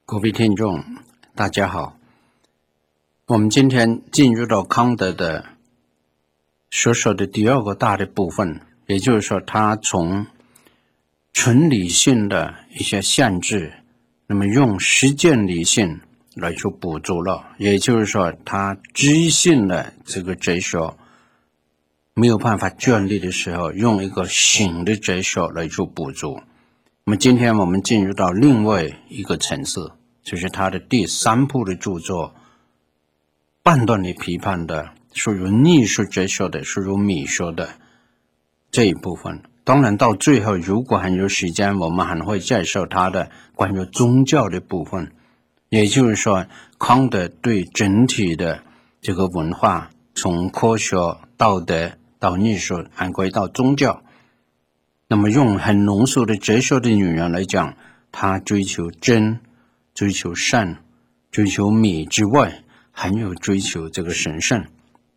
各位听众大家好，我们今天进入到康德的所说的第二个大的部分，也就是说他从纯理性的一些限制，那么用实践理性来去补足了，也就是说他知性的这个哲学没有办法建立的时候，用一个醒的哲学来去补足。那么今天我们进入到另外一个层次，就是他的第三部的著作判断力批判的，属于艺术哲学的，属于美学的这一部分。当然到最后如果还有时间，我们还会介绍他的关于宗教的部分，也就是说康德对整体的这个文化，从科学、道德到艺术，还归到宗教。那么用很浓缩的哲学的语言来讲，他追求真，追求善，追求美之外，还有追求这个神圣。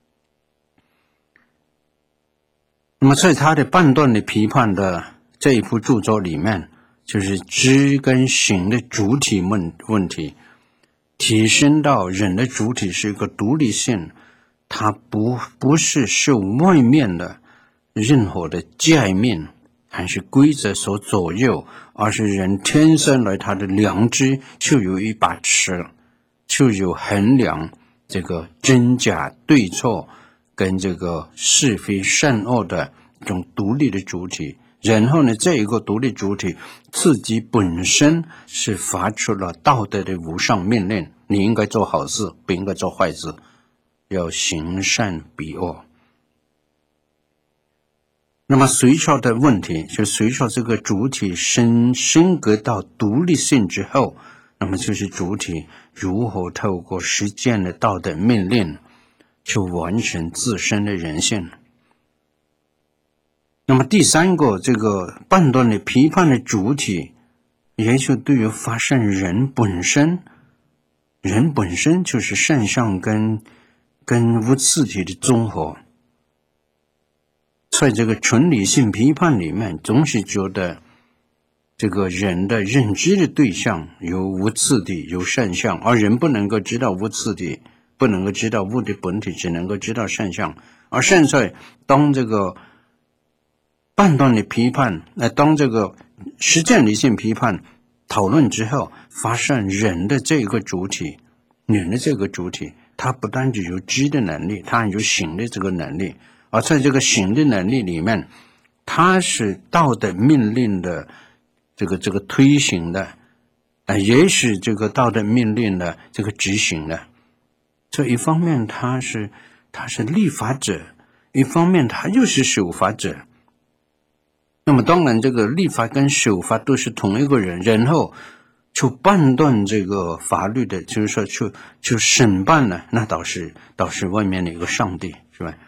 那么在他的判断的批判的这一部著作里面，就是知跟行的主体问题，提升到人的主体是一个独立性，它不是受外面的任何的界面还是规则所左右，而是人天生来他的良知就有一把尺，就有衡量这个真假对错跟这个是非善恶的一种独立的主体。然后呢，这一个独立主体自己本身是发出了道德的无上命令，你应该做好事，不应该做坏事，要行善避恶。那么随着的问题，就随着这个主体升格到独立性之后，那么就是主体如何透过实践的道德命令去完成自身的人性。那么第三个，这个判断的批判的主体，也就对于发现人本身就是善相跟无次体的综合。在这个纯理性批判里面，总是觉得这个人的认知的对象有无次体，有善相，而人不能够知道无次体，不能够知道物的本体，只能够知道善相。而现在当这个判断的批判，当这个实践理性批判讨论之后，发现人的这个主体，它不单只有知的能力，它还有行的这个能力。而在这个行的能力里面，它是道德命令的这个推行的，也是这个道德命令的这个执行的。这一方面它是立法者，一方面它又是守法者。那么当然这个立法跟守法都是同一个人，然后就判断这个法律的，就是说就审判了，那倒是外面的一个上帝，是吧？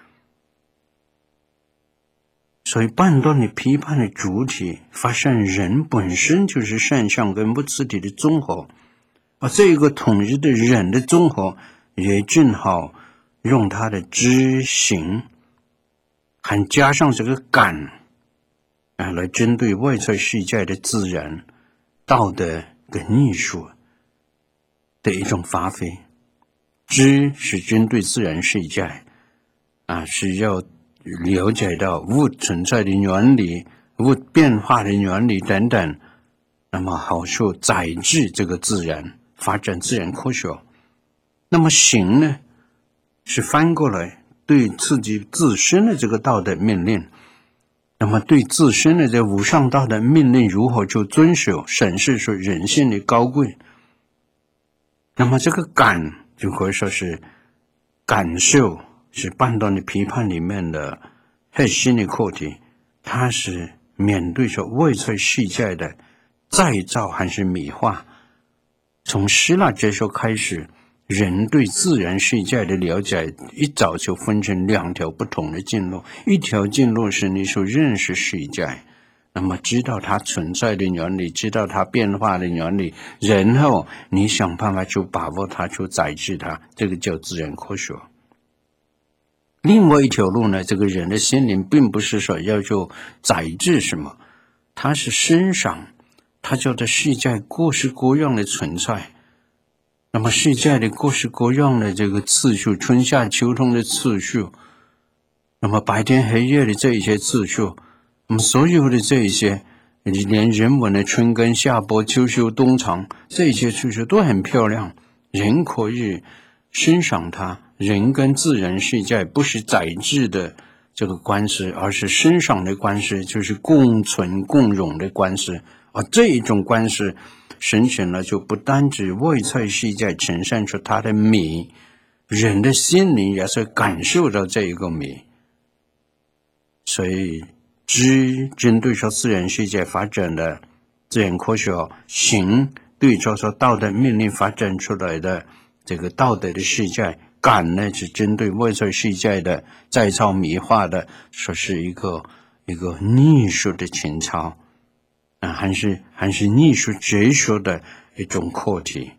所以判断的批判的主体发现人本身就是善相跟无次体的综合，而这一个统一的人的综合也正好用他的知行还加上这个感来针对外在世界的自然道德跟艺术的一种发挥。知是针对自然世界是要了解到物存在的原理，物变化的原理等等，那么好处载制这个自然，发展自然科学。那么行呢，是翻过来对自己自身的这个道德命令，那么对自身的这无上道德命令如何去遵守，审视出人性的高贵。那么这个感就可以说是感受，是判断的批判里面的核心的课题，它是面对着外在世界的再造还是美化。从希腊哲学开始，人对自然世界的了解一早就分成两条不同的进路，一条进路是你所认识世界，那么知道它存在的原理，知道它变化的原理，然后你想办法去把握它，去载制它，这个叫自然科学。另外一条路呢，这个人的心灵并不是说要去载制什么，它是欣赏它叫做世界各式各样的存在。那么世界的各式各样的这个次序，春夏秋冬的次序，那么白天黑夜的这一些次序，那么所有的这一些，连人文的春耕夏播秋收冬藏，这一些次序都很漂亮，人可以欣赏它。人跟自然世界不是宰制的这个关系，而是欣赏的关系，就是共存共荣的关系。而这一种关系神显了，就不单指外在世界呈现出它的美，人的心灵也是感受到这一个美。所以知针对说自然世界发展的自然科学，行对照说道德命令发展出来的这个道德的世界，感呢是针对外在世界的再造美化的，说是一个艺术的情操还是艺术哲学的一种课题。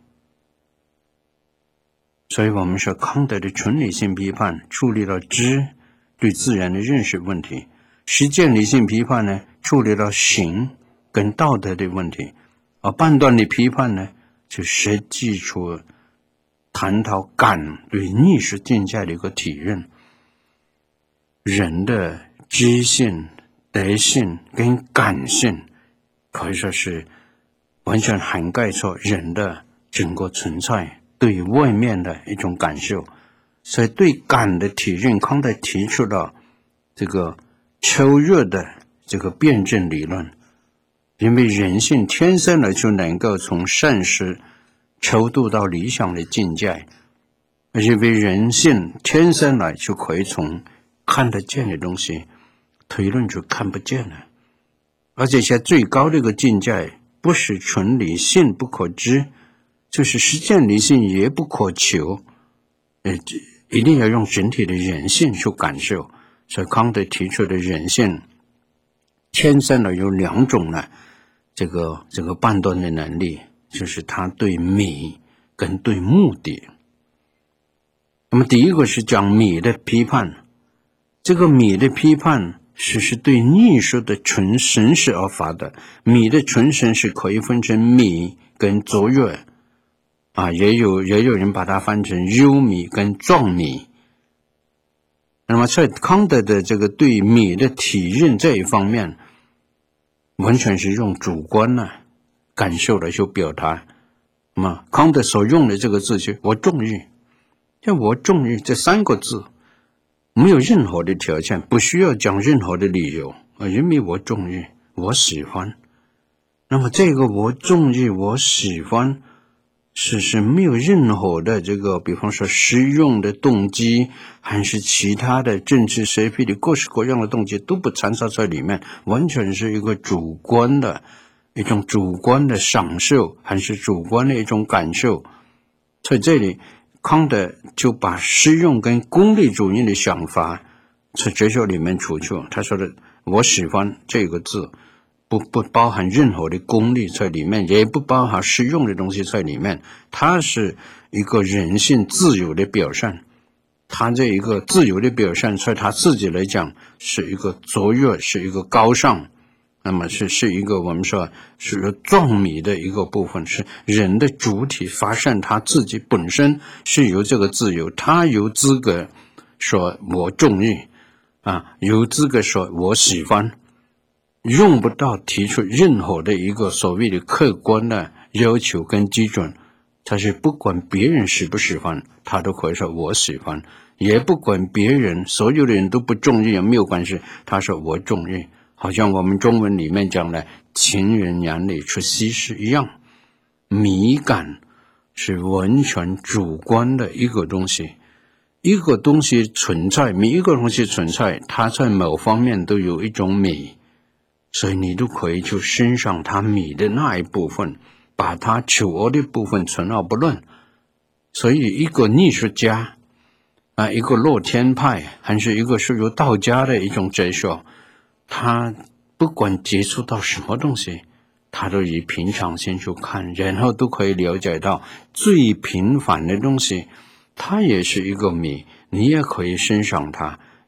所以我们说康德的纯理性批判处理了知对自然的认识问题，实践理性批判呢处理了行跟道德的问题，而判断的批判呢就实际出探讨感对艺术境界的一个体认。人的知性、德性跟感性可以说是完全涵盖出人的整个存在对于外面的一种感受。所以对感的体认，康德提出了这个超越的这个辩证理论，因为人性天生的就能够从善事超度到理想的境界，因为人性天生来就可以从看得见的东西推论出看不见的，而且在最高的一个境界不是纯理性不可知，就是实践理性也不可求，一定要用整体的人性去感受。所以康德提出的人性天生的有两种呢，这个判断的能力，就是他对美跟对目的。那么第一个是讲美的批判，这个美的批判是对艺术的纯神是而发的。美的纯神是可以分成美跟卓越也有人把它翻成优美跟壮美。那么在康德的这个对美的体认这一方面，完全是用主观感受来去表达。那么康德所用的这个字是我中意，像我中意这三个字没有任何的条件，不需要讲任何的理由因为我中意，我喜欢。那么这个我中意，我喜欢是没有任何的这个比方说实用的动机，还是其他的政治社会的各式各样的动机都不掺杂在里面，完全是一个主观的一种主观的享受，还是主观的一种感受。在这里康德就把实用跟功利主义的想法在哲学里面除去，他说的我喜欢这个字不包含任何的功利在里面，也不包含实用的东西在里面，它是一个人性自由的表现。他这一个自由的表现，在他自己来讲是一个卓越，是一个高尚，那么是一个我们说是壮美的一个部分，是人的主体发现他自己本身是有这个自由，他有资格说我中意有资格说我喜欢，用不到提出任何的一个所谓的客观的要求跟基准，他是不管别人喜不喜欢，他都可以说我喜欢，也不管别人所有的人都不中意也没有关系，他说我中意，好像我们中文里面讲的情人眼里出西施一样。美感是完全主观的一个东西，一个东西存在，每一个东西存在，它在某方面都有一种美，所以你都可以去欣赏它美的那一部分，把它丑恶的部分存而不论。所以一个艺术家一个乐天派，还是一个属于道家的一种哲学，他不管接触到什么东西，他都以平常心去看，然后都可以了解到最平凡的东西它也是一个美，你也可以欣赏它，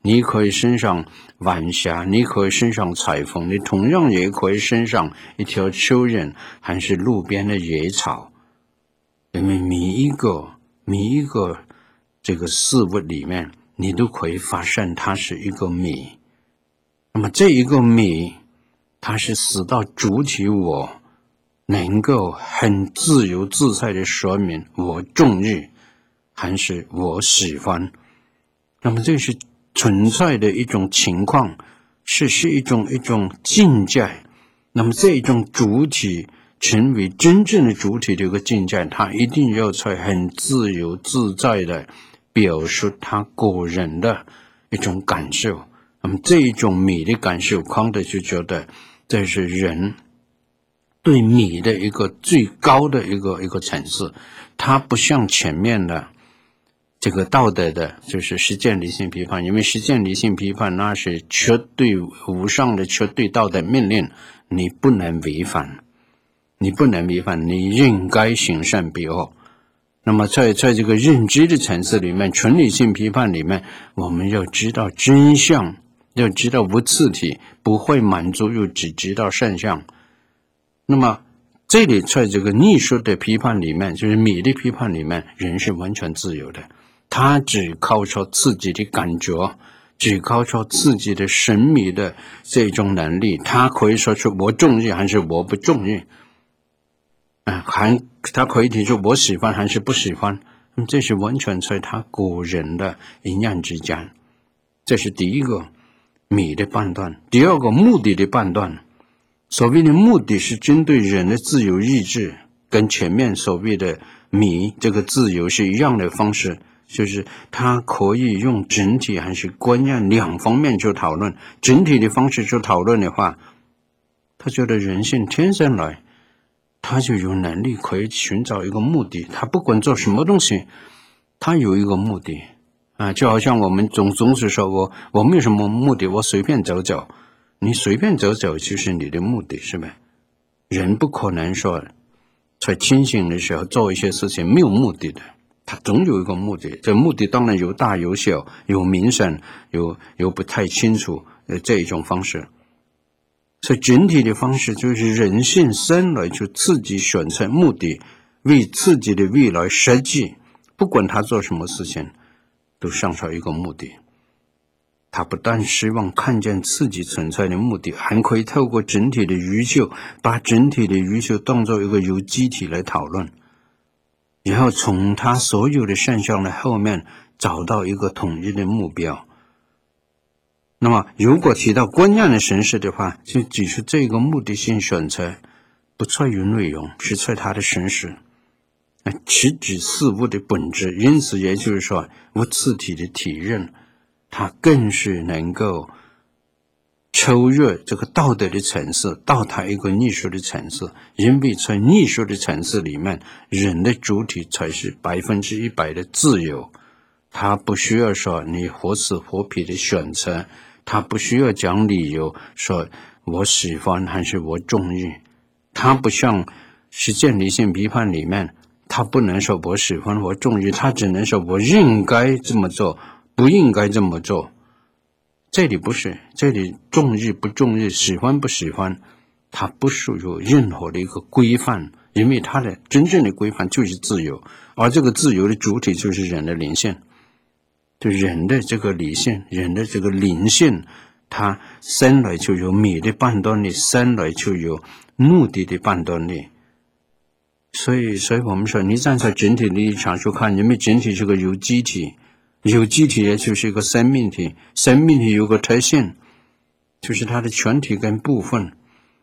你可以升上晚霞，你可以升上彩虹，你同样也可以升上一条蚯蚓，还是路边的野草。因为每一个这个事物里面，你都可以发现它是一个美。那么这一个美，它是使到主体我能够很自由自在的说明我中意还是我喜欢。那么这是存在的一种情况，是一种境界。那么这种主体成为真正的主体的一个境界，它一定要在很自由自在的表述他个人的一种感受。那么这一种美的感受，康德就觉得这是人对美的一个最高的一个层次。它不像前面的这个道德的，就是实践理性批判，因为实践理性批判那是绝对无上的绝对道德命令，你不能违反，你应该行善避恶。那么在这个认知的层次里面，纯理性批判里面，我们要知道真相，要知道无次体，不会满足又只知道善相。那么这里在这个艺术的批判里面，就是美的批判里面，人是完全自由的，他只靠着自己的感觉，只靠着自己的审美的这种能力，他可以说出我中意还是我不中意，他可以提出我喜欢还是不喜欢，这是完全在他个人的一念之间。这是第一个美的判断。第二个目的的判断，所谓的目的是针对人的自由意志，跟前面所谓的美这个自由是一样的方式，就是他可以用整体还是观念两方面去讨论。整体的方式去讨论的话，他觉得人性天生来他就有能力可以寻找一个目的，他不管做什么东西，他有一个目的就好像我们总是说我没有什么目的，我随便走走，你随便走走就是你的目的，是吧？人不可能说在清醒的时候做一些事情没有目的的，他总有一个目的。这目的当然有大有小，有明显，有不太清楚这一种方式。所以整体的方式就是人性生来就自己选择目的，为自己的未来设计，不管他做什么事情都上上一个目的。他不但希望看见自己存在的目的，还可以透过整体的宇宙，把整体的宇宙当作一个有机体来讨论，然后从他所有的现象的后面找到一个统一的目标。那么如果提到观念的形式的话，就指出这个目的性选择不在于内容，是在它的形式，直指事物的本质。因此也就是说，无次体的体认，它更是能够超越这个道德的层次，到达一个艺术的层次。因为在艺术的层次里面，人的主体才是100%的自由，他不需要说你活死活皮的选择，他不需要讲理由说我喜欢还是我中意。他不像实践理性批判里面，他不能说我喜欢我中意，他只能说我应该这么做，不应该这么做。这里不是，这里中意不中意，喜欢不喜欢，它不属于任何的一个规范，因为它的真正的规范就是自由，而这个自由的主体就是人的灵性。就人的这个理性，人的这个灵性，它生来就有美的判断力，生来就有目的的判断力。所以我们说，你站在整体的立场去看，因为整体是个有机体，有机体也就是一个生命体，生命体有个特性，就是它的全体跟部分，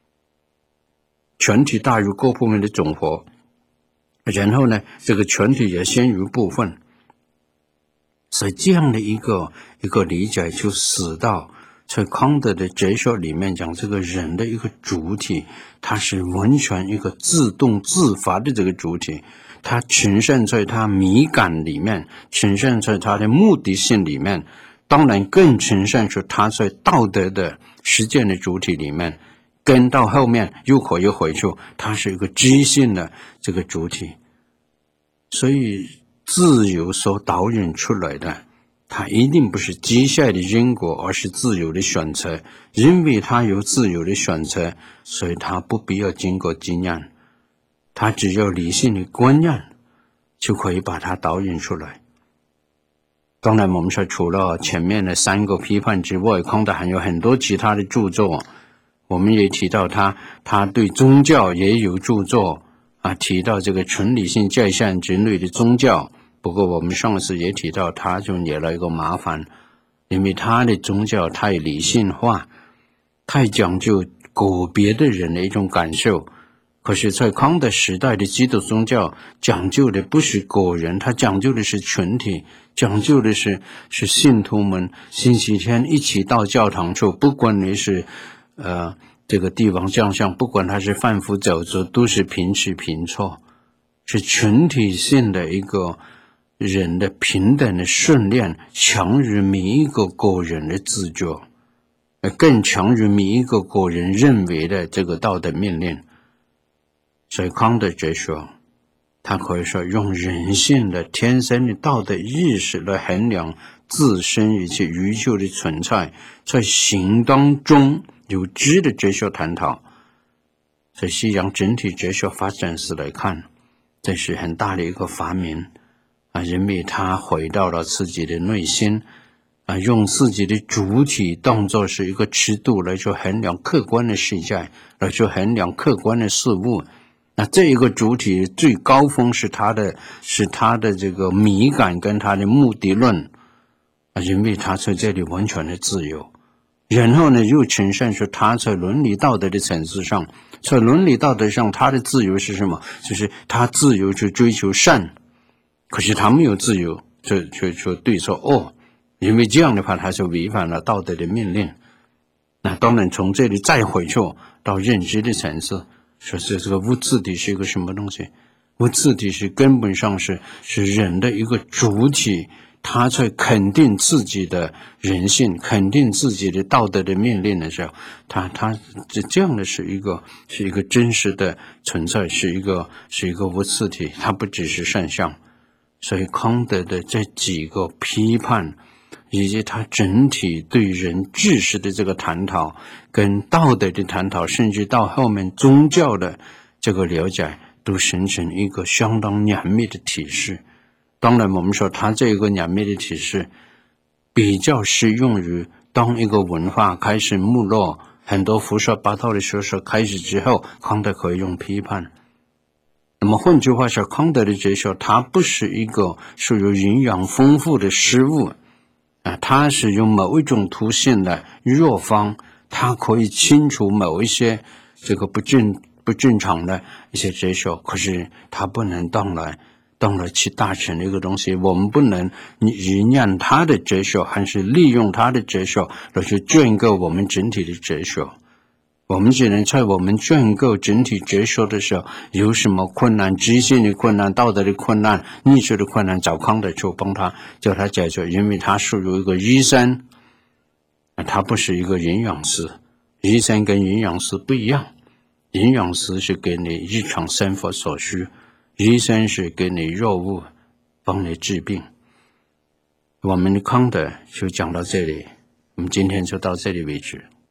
全体大于各部分的总和，然后呢，这个全体也先于部分。所以这样的一个理解，就使到在康德的哲学里面讲，这个人的一个主体，它是完全一个自动自发的这个主体，它呈现在它美感里面，呈现在它的目的性里面，当然更呈现出它在道德的实践的主体里面，跟到后面又可以回去，它是一个知性的这个主体。所以自由所导引出来的它一定不是机械的因果，而是自由的选择。因为它有自由的选择，所以它不必要经过经验，它只要理性的观念就可以把它导引出来。当然我们说除了前面的3个批判之外，康德还有很多其他的著作，我们也提到他对宗教也有著作提到这个纯理性界限之类的宗教。不过我们上次也提到，他就惹了一个麻烦，因为他的宗教太理性化，太讲究个别的人的一种感受。可是在康德时代的基督宗教讲究的不是个人，他讲究的是群体，讲究的是信徒们星期天一起到教堂去，不管你是这个帝王将相，不管他是贩夫走卒，都是平起平坐，是群体性的一个人的平等的训练，强于每一个个人的自觉，更强于每一个个人认为的这个道德命令。所以康德哲学他可以说用人性的天生的道德意识来衡量自身以及宇宙的存在，在行当中有质的哲学探讨。在西洋整体哲学发展史来看，这是很大的一个发明因为他回到了自己的内心用自己的主体当作是一个尺度来去衡量客观的世界，来去衡量客观的事物。那这一个主体最高峰是他的这个美感跟他的目的论因为他在这里完全的自由。然后呢，又呈现出他在伦理道德的层次上，在伦理道德上他的自由是什么？就是他自由去追求善，可是他没有自由去对错恶，因为这样的话他就违反了道德的命令。那当然从这里再回去到认知的层次，说这个无自体是一个什么东西？无自体是根本上是人的一个主体，他在肯定自己的人性，肯定自己的道德的命令的时候，他这样的是一个真实的存在，是一个无自体，它不只是现象。所以康德的这几个批判以及他整体对人知识的这个探讨跟道德的探讨，甚至到后面宗教的这个了解，都形成一个相当严密的体系。当然我们说他这个严密的体系比较适用于当一个文化开始没落，很多胡说八道的学说开始之后，康德可以用批判。那么换句话说，康德的哲学它不是一个属于营养丰富的食物它是用某一种途径的弱方，它可以清除某一些这个不正常的一些哲学，可是它不能当来去大成的一个东西。我们不能营养它的哲学，还是利用它的哲学来去建构我们整体的哲学。我们只能在我们建构整体哲学的时候，有什么困难，知性的困难，道德的困难，艺术的困难，找康德去帮他叫他解决。因为他属于一个医生他不是一个营养师。医生跟营养师不一样，营养师是给你日常生活所需，医生是给你药物帮你治病。我们的康德就讲到这里，我们今天就到这里为止。